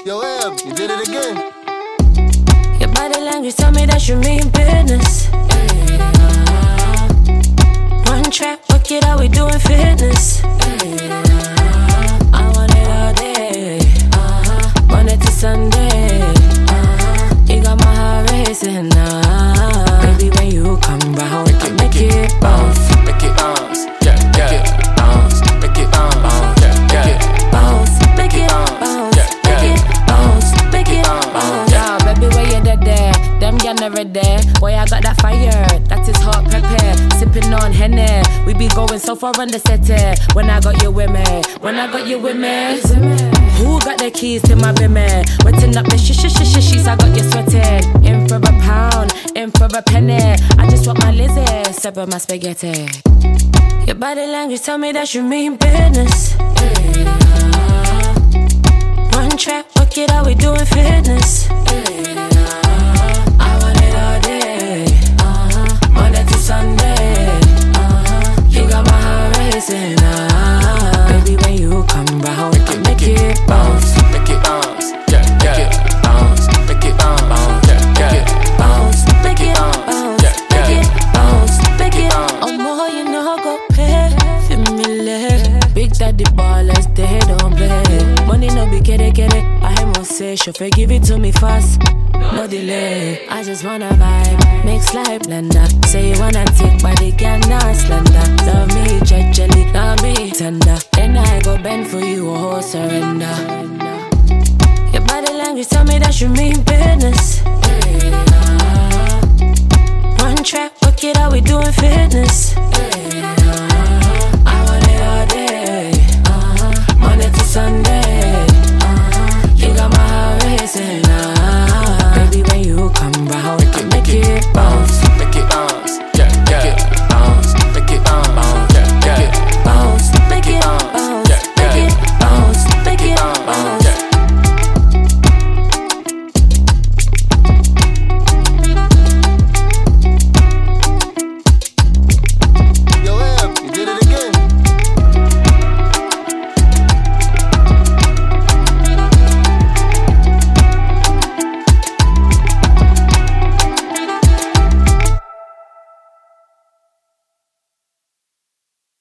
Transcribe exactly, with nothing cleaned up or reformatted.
Yo, Em, you did it again. Your body language tell me that you mean business. One track, work it out, we doing fitness. I want it all day, Monday to Sunday. You got my heart racing now. Baby, when you come round, I make it bounce, make it bounce, yeah, yeah, make it bounce, make it bounce, yeah, yeah, bounce, make it bounce, make it bounce, make it bounce. Yeah, baby, where you dead there? Them girl never there. Boy, I got that fire, that is hot pepper. Sipping on Henny, we be going so far on the city. When I got you with me, when I got you with me. Who got the keys to my bimmy? Wetting up the sh sh sh sh sheets, I got you sweating. In for a pound, in for a penny. I just want my Lizzie, separate my spaghetti. Your body language tell me that you mean business. One track, work it out, we doing fitness. I want it all day, Monday to Sunday. You got my heart racing now. Baby, when you come round, we can make it bounce, make it bounce, yeah, yeah, make it bounce, make it bounce, yeah, yeah, bounce, make it bounce, make it bounce, make it bounce. Oh, more you know, go pay for me, leg. Big Daddy ballers, they don't play. Money no be kere kere. I must say, chauffeur, give it to me fast, no delay. I just wanna vibe, mix like blender. Say you wanna take body, can not slender. Love me, jelly, love me tender. Then I go bend for you, oh surrender. Your body language tell me that you mean business. One track, work it out, we doing fitness. I want it all day, Monday to Sunday. You got my heart racing now. Baby, when you come round, we can make it bounce.